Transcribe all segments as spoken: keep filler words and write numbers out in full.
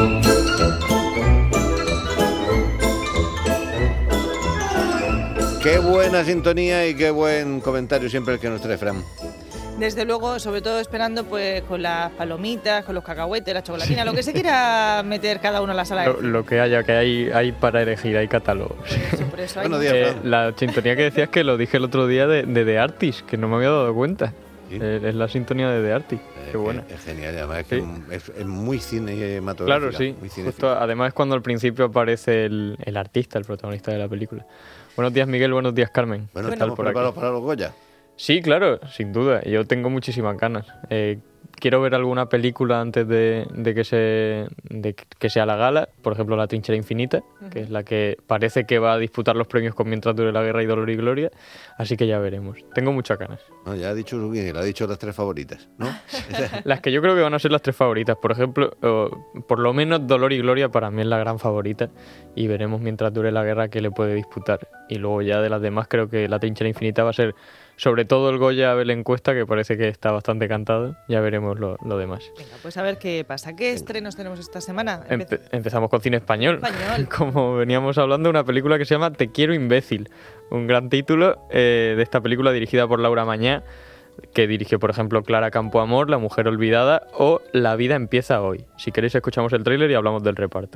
Qué buena sintonía y qué buen comentario siempre el que nos trae Fran. Desde luego, sobre todo esperando pues con las palomitas, con los cacahuetes, la chocolatina, lo que se quiera meter cada uno a la sala. Lo, lo que haya, que hay, hay para elegir, hay catálogos. Sí, por eso hay Buenos días, Eh, Fran. la sintonía que decías que lo dije el otro día de, de The Artist, que no me había dado cuenta. ¿Sí? Eh, es la sintonía de The Artist. Eh, Qué buena. Es, es genial, además es, Sí. que es, es muy cinematográfica. Claro, sí. Muy Justo, cinéfila. además es cuando al principio aparece el, el artista, el protagonista de la película. Buenos días, Miguel. Buenos días, Carmen. Bueno, ¿Qué tal ¿estamos por aquí? preparados para los Goya? Sí, claro, sin duda. Yo tengo muchísimas ganas. Eh, quiero ver alguna película antes de, de que se de que sea la gala. Por ejemplo, La Trinchera Infinita, que es la que parece que va a disputar los premios con Mientras dure la guerra y Dolor y Gloria. Así que ya veremos. Tengo muchas ganas. No, ya ha dicho Rubén, ha dicho las tres favoritas, ¿no? Las que yo creo que van a ser las tres favoritas. Por ejemplo, o, por lo menos Dolor y Gloria para mí es la gran favorita. Y veremos Mientras dure la guerra qué le puede disputar. Y luego ya de las demás creo que La Trinchera Infinita va a ser sobre todo el Goya Belén Cuesta, que parece que está bastante cantado. Ya veremos lo, lo demás. Venga, pues a ver qué pasa. ¿Qué estrenos tenemos esta semana? Empe- empezamos con cine español. Español. Como veníamos hablando, una película que se llama Te quiero imbécil. Un gran título eh, de esta película dirigida por Laura Mañá, que dirigió, por ejemplo, Clara Campoamor, La mujer olvidada o La vida empieza hoy. Si queréis escuchamos el tráiler y hablamos del reparto.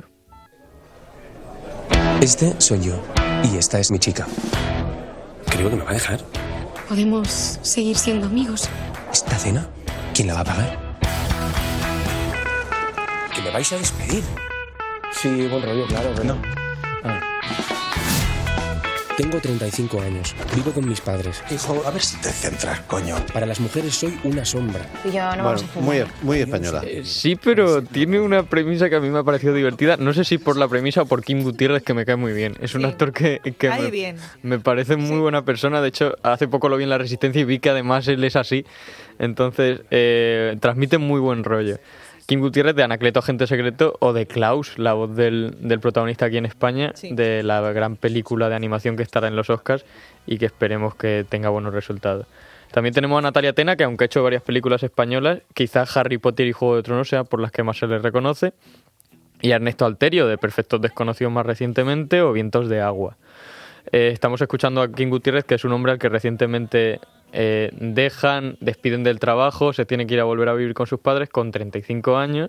Este soy yo y esta es mi chica. Creo que me va a dejar. Podemos seguir siendo amigos. ¿Esta cena? ¿Quién la va a pagar? Que me vais a despedir. Sí, buen rollo, claro, pero... No. Ah. Tengo treinta y cinco años. Vivo con mis padres. Hijo, a ver si te centras, coño. Para las mujeres soy una sombra. Y yo no Bueno, vamos a fumar. muy, muy española. Eh, sí, pero tiene una premisa que a mí me ha parecido divertida. No sé si por la premisa o por Kim Gutiérrez, que me cae muy bien. Es un Sí. actor que, que Cae me, bien. me parece muy Sí. buena persona. De hecho, hace poco lo vi en La Resistencia y vi que además él es así. Entonces, eh, transmite muy buen rollo. Kim Gutiérrez de Anacleto, Agente Secreto, o de Klaus, la voz del, del protagonista aquí en España, Sí. de la gran película de animación que estará en los Oscars y que esperemos que tenga buenos resultados. También tenemos a Natalia Tena, que aunque ha hecho varias películas españolas, quizás Harry Potter y Juego de Tronos sea por las que más se le reconoce, y a Ernesto Alterio, de Perfectos Desconocidos más recientemente, o Vientos de Agua. Eh, estamos escuchando a Kim Gutiérrez, que es un hombre al que recientemente eh, dejan, despiden del trabajo, se tiene que ir a volver a vivir con sus padres con treinta y cinco años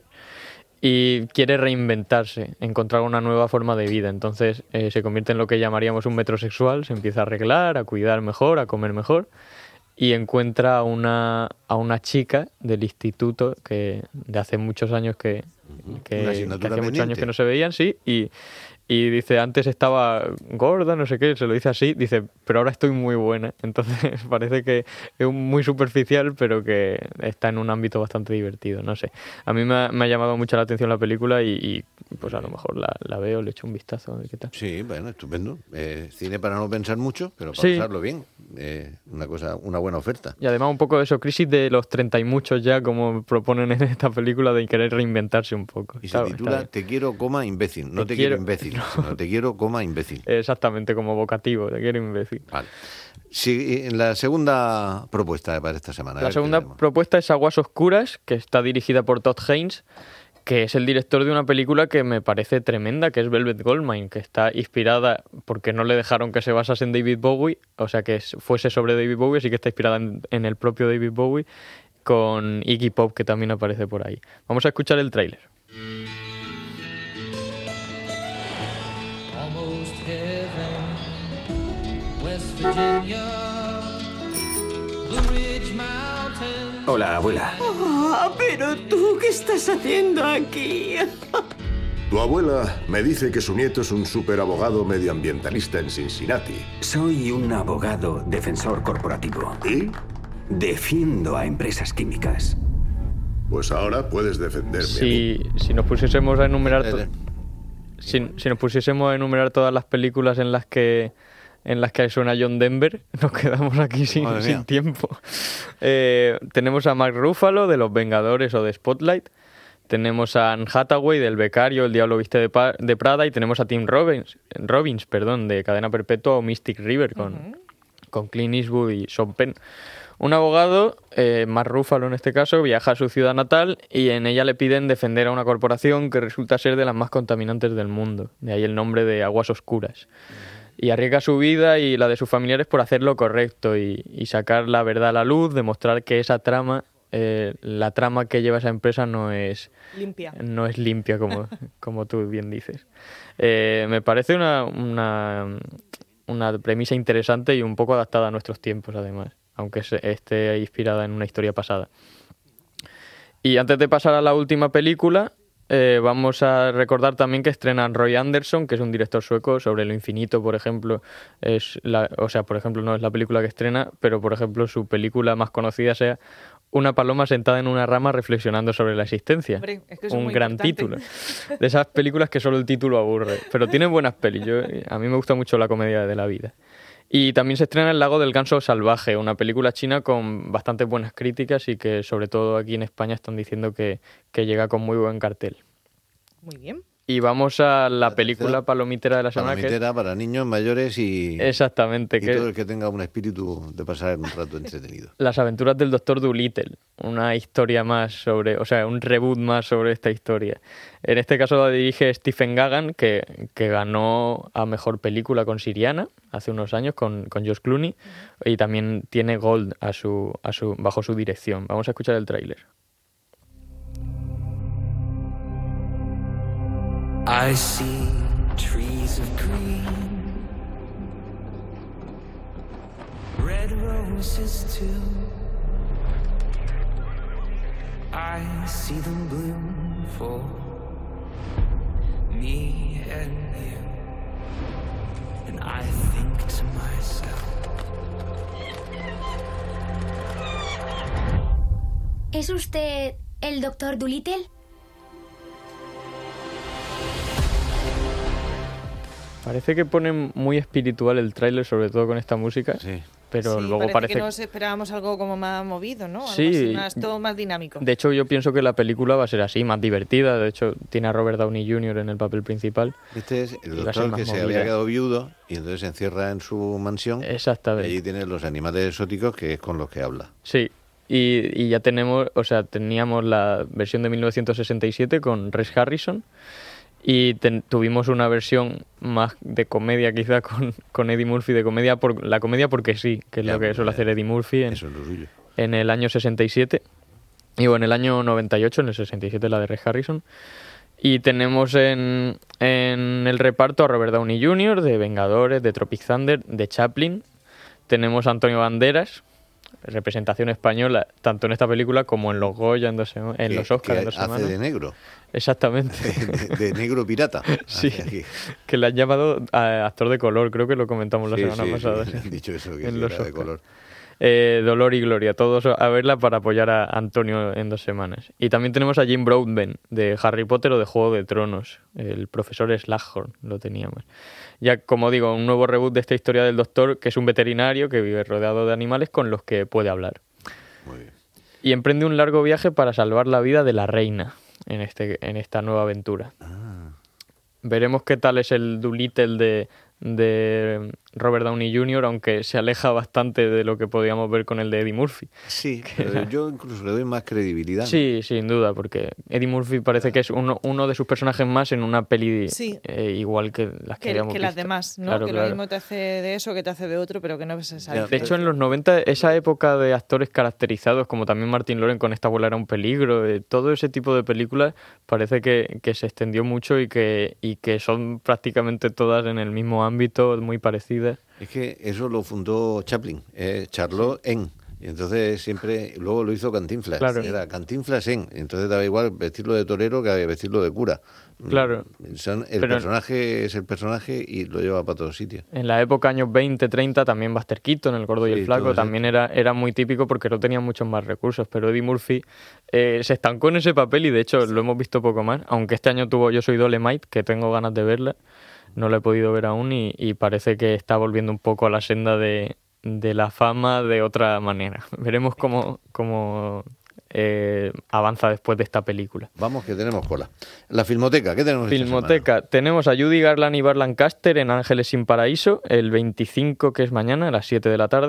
y quiere reinventarse, encontrar una nueva forma de vida. Entonces eh, se convierte en lo que llamaríamos un metrosexual, se empieza a arreglar, a cuidar mejor, a comer mejor y encuentra a una, a una chica del instituto que de hace muchos años que, que, Una que asignatura hacía muchos pendiente. años que no se veían, sí, y Y dice, antes estaba gorda, no sé qué, se lo dice así, dice, pero ahora estoy muy buena. Entonces parece que es muy superficial, pero que está en un ámbito bastante divertido, no sé. A mí me ha, me ha llamado mucho la atención la película y, y pues a lo mejor la, la veo, le echo un vistazo, a ver qué tal. Sí, bueno, estupendo. Eh, cine para no pensar mucho, pero para Sí. pasarlo bien. Eh, una cosa, una buena oferta. Y además un poco de eso, crisis de los treinta y muchos ya, como proponen en esta película, de querer reinventarse un poco. Y se Está- titula está bien. Te quiero, coma, imbécil. No Te te, quiero, quiero- imbécil, sino te quiero, coma, imbécil. Exactamente, como vocativo, te quiero imbécil. Vale. Sí, en la segunda propuesta para esta semana. a La ver qué segunda tenemos. propuesta es Aguas Oscuras, que está dirigida por Todd Haynes, que es el director de una película que me parece tremenda, que es Velvet Goldmine, que está inspirada, porque no le dejaron que se basase en David Bowie, o sea, que es- fuese sobre David Bowie, así que está inspirada en, en el propio David Bowie, con Iggy Pop, que también aparece por ahí. Vamos a escuchar el tráiler. Almost heaven, West Virginia, Blue Ridge Mountain. Hola, abuela. Ah, pero tú, ¿qué estás haciendo aquí? Tu abuela me dice que su nieto es un superabogado medioambientalista en Cincinnati. Soy un abogado defensor corporativo. ¿Y? Defiendo a empresas químicas. Pues ahora puedes defenderme a mí. Si, si nos pusiésemos a enumerar... to- Eh, Si, si nos pusiésemos a enumerar todas las películas en las que en las que suena John Denver, nos quedamos aquí sin, Madre sin mía. tiempo. Eh, tenemos a Mark Ruffalo de Los Vengadores o de Spotlight, tenemos a Anne Hathaway del Becario, El Diablo Viste de, Pa- de Prada, y tenemos a Tim Robbins, Robbins perdón, de Cadena Perpetua o Mystic River con, con Clint Eastwood y Sean Penn. Un abogado, eh, Mark Ruffalo en este caso, viaja a su ciudad natal y en ella le piden defender a una corporación que resulta ser de las más contaminantes del mundo. De ahí el nombre de Aguas Oscuras. Y arriesga su vida y la de sus familiares por hacer lo correcto y, y sacar la verdad a la luz, demostrar que esa trama, eh, la trama que lleva esa empresa no es limpia, no es limpia como, como tú bien dices. Eh, me parece una, una, una premisa interesante y un poco adaptada a nuestros tiempos, además, aunque esté inspirada en una historia pasada. Y antes de pasar a la última película, eh, vamos a recordar también que estrenan Roy Andersson, que es un director sueco, sobre lo infinito, por ejemplo. Es la, o sea, por ejemplo, no es la película que estrena, pero, por ejemplo, su película más conocida sea Una paloma sentada en una rama reflexionando sobre la existencia. Hombre, es que es un muy gran importante. título. De esas películas que solo el título aburre. Pero tienen buenas pelis. Yo, a mí me gusta mucho la comedia de la vida. Y también se estrena El lago del ganso salvaje, una película china con bastantes buenas críticas y que sobre todo aquí en España están diciendo que, que llega con muy buen cartel. Muy bien. Y vamos a la, La película tercera, palomitera de la semana. Palomitera que para niños, mayores y, exactamente, y que todo el que tenga un espíritu de pasar un rato entretenido. Las aventuras del doctor Dolittle, una historia más sobre, o sea, un reboot más sobre esta historia. En este caso la dirige Stephen Gagan, que, que ganó a Mejor Película con Siriana hace unos años con, con George Clooney, uh-huh. y también tiene Gold a su, a su, bajo su dirección. Vamos a escuchar el tráiler. I see trees of green, red roses too. I see them bloom for me and you, and I think to myself, ¿es usted el doctor Dolittle? Parece que ponen muy espiritual el tráiler, sobre todo con esta música. Sí. Pero sí, luego parece, parece que nos esperábamos algo como más movido, ¿no? Algo sí, así, más, todo más dinámico. De hecho, yo pienso que la película va a ser así, más divertida. De hecho, tiene a Robert Downey junior en el papel principal. Este es el doctor que se había quedado viudo y entonces se encierra en su mansión. Exactamente. Y allí tiene los animales exóticos, que es con los que habla. Sí. Y, y ya tenemos, o sea, teníamos la versión de mil novecientos sesenta y siete con Rex Harrison. Y ten, tuvimos una versión más de comedia quizá con, con Eddie Murphy, de comedia por la comedia porque sí, que es ya, lo que suele hacer Eddie Murphy en, eso es lo suyo. En el año sesenta y siete. Y bueno, en el año noventa y ocho, en el sesenta y siete la de Rex Harrison. Y tenemos en, en el reparto a Robert Downey junior de Vengadores, de Tropic Thunder, de Chaplin. Tenemos a Antonio Banderas, representación española, tanto en esta película como en los Goya, en, dos sema- en los Oscars en dos semanas. Hace de negro. Exactamente. De, de negro pirata. Sí, que le han llamado a actor de color, creo que lo comentamos la sí, semana sí, pasada. Sí, han dicho eso, que en sí, los era de Oscars. color. Eh, Dolor y Gloria, todos a verla para apoyar a Antonio en dos semanas. Y también tenemos a Jim Broadbent, de Harry Potter o de Juego de Tronos, el profesor Slughorn, lo teníamos. Ya, como digo, un nuevo reboot de esta historia del doctor, que es un veterinario que vive rodeado de animales con los que puede hablar. Muy bien. Y emprende un largo viaje para salvar la vida de la reina en, este, en esta nueva aventura. Ah. Veremos qué tal es el Dolittle de, de Robert Downey junior, aunque se aleja bastante de lo que podíamos ver con el de Eddie Murphy. Sí, pero yo incluso le doy más credibilidad. ¿no? Sí, sin duda, porque Eddie Murphy parece que es uno, uno de sus personajes más en una peli sí. eh, igual que las que, que, habíamos que visto. las demás, ¿no? Claro, que claro. lo mismo te hace de eso que te hace de otro, pero que no se sabe. De hecho, en los noventa, esa época de actores caracterizados, como también Martin Lawrence con Esta abuela era un peligro, eh, todo ese tipo de películas parece que, que se extendió mucho y que, y que son prácticamente todas en el mismo ámbito, muy parecidas. Es que eso lo fundó Chaplin, eh, Charlot en. Y entonces siempre, luego lo hizo Cantinflas. Claro. Era Cantinflas en. Entonces daba igual vestirlo de torero que vestirlo de cura. Claro. Son, el Pero personaje es el personaje y lo lleva para todos sitios. En la época, años veinte, treinta, también Buster Keaton, El gordo y Sí, el flaco, todo eso. también era, era muy típico porque no tenían muchos más recursos. Pero Eddie Murphy eh, se estancó en ese papel y de hecho lo hemos visto poco más. Aunque este año tuvo Yo soy Dolemite, que tengo ganas de verla. No la he podido ver aún y, y parece que está volviendo un poco a la senda de, de la fama de otra manera. Veremos cómo, cómo eh, avanza después de esta película. Vamos, que tenemos cola. La Filmoteca, ¿qué tenemos esta Filmoteca, semana? tenemos a Judy Garland y Burt Lancaster en Ángeles sin Paraíso, el veinticinco, que es mañana, a las siete de la tarde.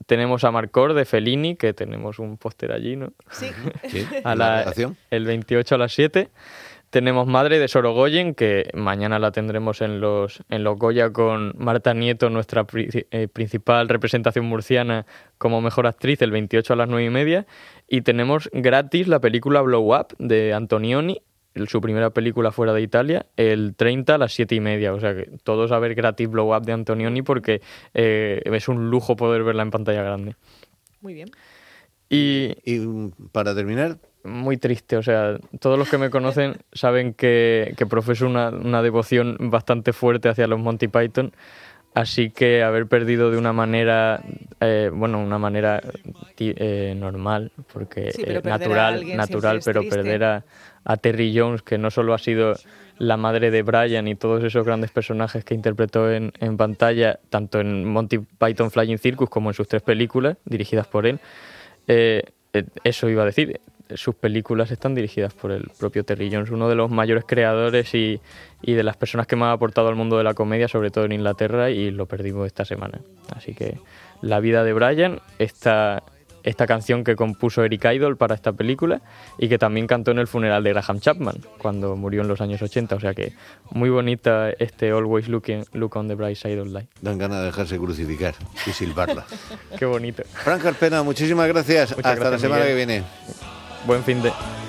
tenemos Amarcord de Fellini, que tenemos un póster allí, ¿no? Sí. Sí, a la la, relación. el veintiocho a las siete. Tenemos Madre de Sorogoyen, que mañana la tendremos en los, en los Goya con Marta Nieto, nuestra pri- eh, principal representación murciana como mejor actriz, el veintiocho a las nueve y media. Y tenemos gratis la película Blow Up de Antonioni, su primera película fuera de Italia, el treinta a las siete y media. O sea que todos a ver gratis Blow Up de Antonioni porque eh, es un lujo poder verla en pantalla grande. Muy bien. Y, y para terminar... Muy triste, o sea, todos los que me conocen saben que, que profeso una, una devoción bastante fuerte hacia los Monty Python, así que haber perdido de una manera, eh, bueno, una manera eh, normal, porque sí, pero eh, perder a natural, alguien natural, siempre es pero triste. perder a, a Terry Jones, que no solo ha sido la madre de Brian y todos esos grandes personajes que interpretó en, en pantalla, tanto en Monty Python Flying Circus como en sus tres películas dirigidas por él, eh, eh, eso iba a decir. Sus películas están dirigidas por el propio Terry Jones, uno de los mayores creadores y, y de las personas que más ha aportado al mundo de la comedia, sobre todo en Inglaterra, y lo perdimos esta semana. Así que la vida de Brian, esta, esta canción que compuso Eric Idle para esta película y que también cantó en el funeral de Graham Chapman cuando murió en los años ochenta. O sea que muy bonita este Always Looking, Look on the Bright Side of Life. Dan ganas de dejarse crucificar y silbarla. Qué bonito. Fran Carpena, muchísimas gracias. Muchas Hasta gracias, la semana Miguel. que viene. Buen fin de...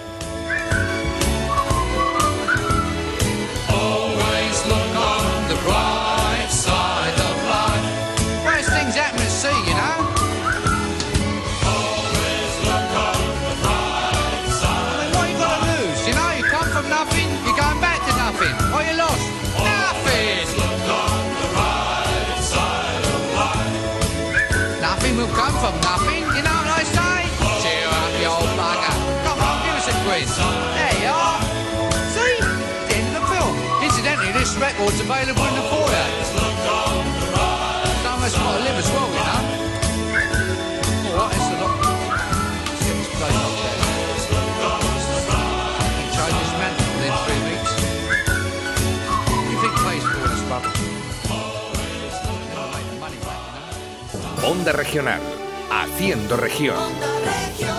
Always look on the bright side of life. Worst things happen at sea, you know. Always look on the bright side. I mean, what you got to lose? You know, you come from nothing, you're going back to nothing. What you lost? Nothing. Look on the right side of life. Nothing will come from nothing. You know what I say? Cheer up, you old bugger. Come on, give us a quiz. There you are. See? The end of the film. Incidentally, this record's available in the foyer. Don't must want to live as well, you know. All right, it's a lot. Let's get this place up there. You change this man within three weeks. What do you think pays for all this rubbish? Never made the money back, you know. Onda Regional, haciendo región.